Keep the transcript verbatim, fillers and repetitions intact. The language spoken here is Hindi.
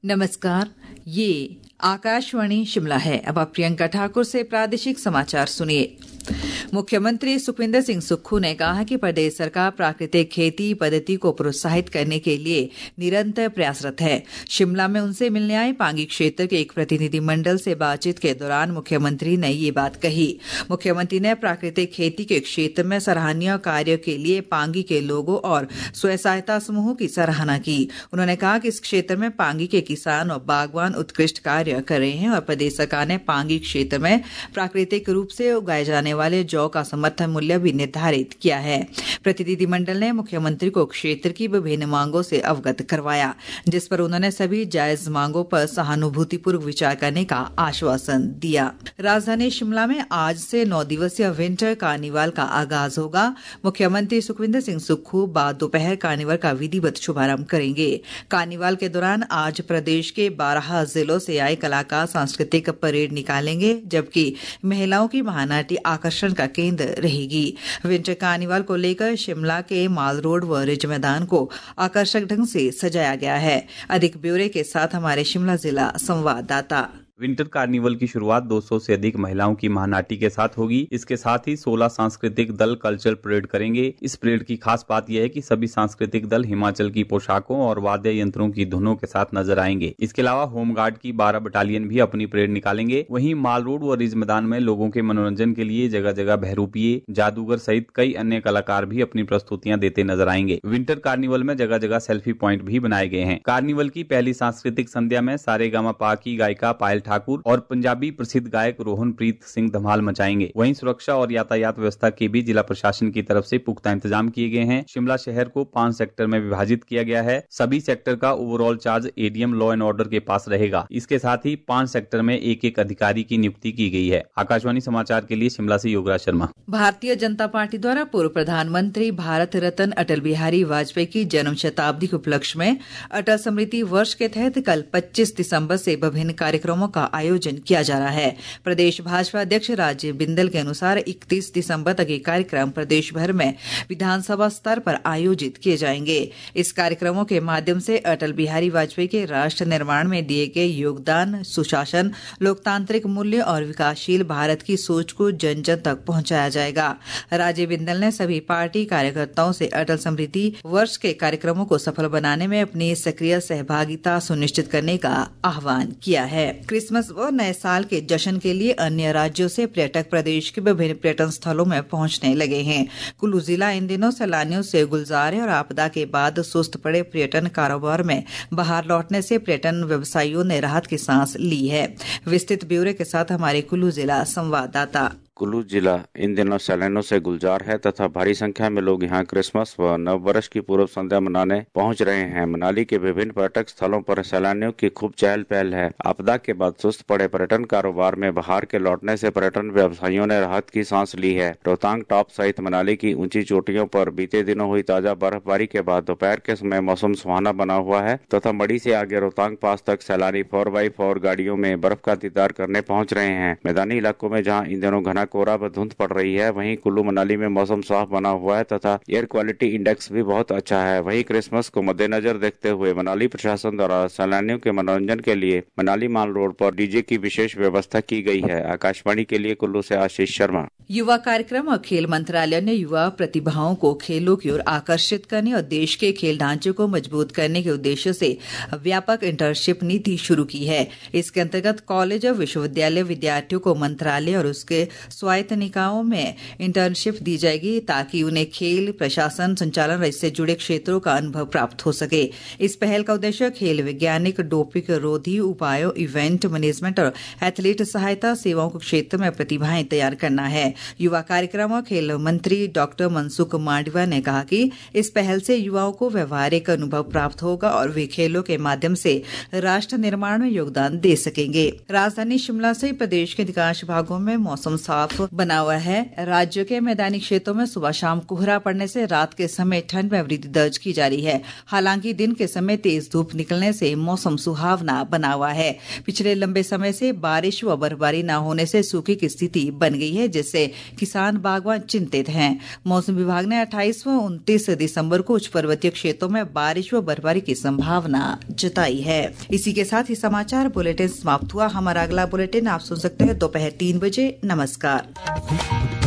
नमस्कार, ये आकाशवाणी शिमला है। अब आप प्रियंका ठाकुर से प्रादेशिक समाचार सुनिए। मुख्यमंत्री सुखविंदर सिंह सुक्खू ने कहा कि प्रदेश सरकार प्राकृतिक खेती पद्धति को प्रोत्साहित करने के लिए निरंतर प्रयासरत है। शिमला में उनसे मिलने आए पांगी क्षेत्र के एक प्रतिनिधिमंडल से बातचीत के दौरान मुख्यमंत्री ने ये बात कही। मुख्यमंत्री ने प्राकृतिक खेती के क्षेत्र में सराहनीय कार्य के लिए पांगी के लोगों और स्वयं सहायता समूहों की सराहना की। उन्होंने कहा कि इस क्षेत्र में पांगी के किसान और बागवान उत्कृष्ट कार्य कर रहे हैं और प्रदेश सरकार ने पांगी क्षेत्र में प्राकृतिक रूप से उगाए जाने वाले जौ का समर्थन मूल्य भी निर्धारित किया है। प्रतिनिधिमंडल ने मुख्यमंत्री को क्षेत्र की विभिन्न मांगों से अवगत करवाया, जिस पर उन्होंने सभी जायज मांगों पर सहानुभूतिपूर्वक विचार करने का आश्वासन दिया। राजधानी शिमला में आज से नौ दिवसीय विंटर कार्निवाल का आगाज होगा। मुख्यमंत्री सुखविंदर सिंह सुक्खू बाद दोपहर कार्निवाल का विधिवत शुभारंभ करेंगे। कार्निवाल के दौरान आज प्रदेश के बारह जिलों से आए कलाकार सांस्कृतिक परेड निकालेंगे, जबकि महिलाओं की महानाटी आकर्षण का केंद्र रहेगी। विंटर कार्निवाल को लेकर शिमला के माल रोड व रिज मैदान को आकर्षक ढंग से सजाया गया है। अधिक ब्यौरे के साथ हमारे शिमला जिला संवाददाता। विंटर कार्निवल की शुरुआत दो सौ से अधिक महिलाओं की महानाटी के साथ होगी। इसके साथ ही सोलह सांस्कृतिक दल कल्चरल परेड करेंगे। इस परेड की खास बात यह है कि सभी सांस्कृतिक दल हिमाचल की पोशाकों और वाद्य यंत्रों की धुनों के साथ नजर आएंगे। इसके अलावा होमगार्ड की बारह बटालियन भी अपनी परेड निकालेंगे। वहीं माल रोड व रिज मैदान में लोगों के मनोरंजन के लिए जगह जगह बहरूपिये, जादूगर सहित कई अन्य कलाकार भी अपनी प्रस्तुतियां देते नजर आएंगे। विंटर कार्निवल में जगह जगह सेल्फी प्वाइंट भी बनाए गए हैं। कार्निवल की पहली सांस्कृतिक संध्या में सारेगामा पा की गायिका पायल ठाकुर और पंजाबी प्रसिद्ध गायक रोहनप्रीत सिंह धमाल मचाएंगे। वहीं सुरक्षा और यातायात व्यवस्था के भी जिला प्रशासन की तरफ से पुख्ता इंतजाम किए गए हैं। शिमला शहर को पांच सेक्टर में विभाजित किया गया है। सभी सेक्टर का overall charge ADM law and order के पास रहेगा। इसके साथ ही पांच सेक्टर में एक एक अधिकारी की नियुक्ति की गई है। आकाशवाणी समाचार के लिए शिमला से योगराज शर्मा। भारतीय जनता पार्टी द्वारा पूर्व प्रधानमंत्री भारत रत्न अटल बिहारी वाजपेयी की जन्म शताब्दी के उपलक्ष्य में अटल स्मृति वर्ष के तहत कल पच्चीस दिसंबर से विभिन्न कार्यक्रमों का आयोजन किया जा रहा है। प्रदेश भाजपा अध्यक्ष राजीव बिंदल के अनुसार इकतीस दिसंबर तक ये कार्यक्रम प्रदेश भर में विधानसभा स्तर पर आयोजित किए जाएंगे। इस कार्यक्रमों के माध्यम से अटल बिहारी वाजपेयी के राष्ट्र निर्माण में दिए गए योगदान, सुशासन, लोकतांत्रिक मूल्य और विकासशील भारत की सोच को जन जन तक पहुंचाया जाएगा। राजीव बिंदल ने सभी पार्टी कार्यकर्ताओं से अटल स्मृति वर्ष के कार्यक्रमों को सफल बनाने में अपनी सक्रिय सहभागिता सुनिश्चित करने का आह्वान किया है। क्रिसमस व नए साल के जश्न के लिए अन्य राज्यों से पर्यटक प्रदेश के विभिन्न पर्यटन स्थलों में पहुंचने लगे हैं। कुल्लू जिला इन दिनों सैलानियों से गुलजार है और आपदा के बाद सुस्त पड़े पर्यटन कारोबार में बाहर लौटने से पर्यटन व्यवसायियों ने राहत की सांस ली है। विस्तृत ब्यौरे के साथ हमारे कुल्लू जिला संवाददाता। कुल्लू जिला इन दिनों सैलानियों से गुलजार है तथा भारी संख्या में लोग यहां क्रिसमस व नव वर्ष की पूर्व संध्या मनाने पहुंच रहे हैं। मनाली के विभिन्न पर्यटक स्थलों पर सैलानियों की खूब चहल पहल है। आपदा के बाद सुस्त पड़े पर्यटन कारोबार में बाहर के लौटने से पर्यटन व्यवसायियों ने राहत की सांस ली है। रोहतांग टॉप सहित मनाली की ऊंची चोटियों पर बीते दिनों हुई ताजा बर्फबारी के बाद दोपहर के समय मौसम सुहाना बना हुआ है तथा मड़ी से आगे रोहतांग पास तक सैलानी फोर बाई फोर गाड़ियों में बर्फ का दीदार करने पहुँच रहे हैं। मैदानी इलाकों में जहाँ इन दिनों घना कोहरा व धुंध पड़ रही है, वहीं कुल्लू मनाली में मौसम साफ बना हुआ है तथा एयर क्वालिटी इंडेक्स भी बहुत अच्छा है। वहीं क्रिसमस को मद्देनजर देखते हुए मनाली प्रशासन द्वारा सैलानियों के मनोरंजन के लिए मनाली माल रोड पर डीजे की विशेष व्यवस्था की गई है। आकाशवाणी के लिए कुल्लू से आशीष शर्मा। युवा कार्यक्रम और खेल मंत्रालय ने युवा प्रतिभाओं को खेलों की ओर आकर्षित करने और देश के खेल ढांचे को मजबूत करने के उद्देश्य से व्यापक इंटर्नशिप नीति शुरू की है। इसके अंतर्गत कॉलेज और विश्वविद्यालय विद्यार्थियों को मंत्रालय और उसके स्वायत्त निकायों में इंटर्नशिप दी जाएगी ताकि उन्हें खेल, प्रशासन, संचालन और इससे जुड़े क्षेत्रों का अनुभव प्राप्त हो सके। इस पहल का उद्देश्य खेल वैज्ञानिक, डोपिंग रोधी उपायों, इवेंट मैनेजमेंट और एथलीट सहायता सेवाओं के क्षेत्र में प्रतिभाएं तैयार करना है। युवा कार्यक्रम और खेल मंत्री डॉक्टर मनसुख मांडविया ने कहा कि इस पहल से युवाओं को व्यवहारिक अनुभव प्राप्त होगा और वे खेलों के माध्यम से राष्ट्र निर्माण में योगदान दे सकेंगे। राजधानी शिमला से प्रदेश के अधिकांश भागों में मौसम साफ साफ बना हुआ है। राज्य के मैदानी क्षेत्रों में सुबह शाम कोहरा पड़ने से रात के समय ठंड में वृद्धि दर्ज की जा रही है। हालांकि दिन के समय तेज धूप निकलने से मौसम सुहावना बना हुआ है। पिछले लंबे समय से बारिश व बर्फबारी न होने से सूखे की स्थिति बन गई है, जिससे किसान बागवान चिंतित हैं। मौसम विभाग ने अट्ठाईस व उनतीस दिसंबर को उच्च पर्वतीय क्षेत्रों में बारिश व बर्फबारी की संभावना जताई है। इसी के साथ ही समाचार बुलेटिन समाप्त हुआ। हमारा अगला बुलेटिन आप सुन सकते हैं दोपहर तीन बजे। नमस्कार।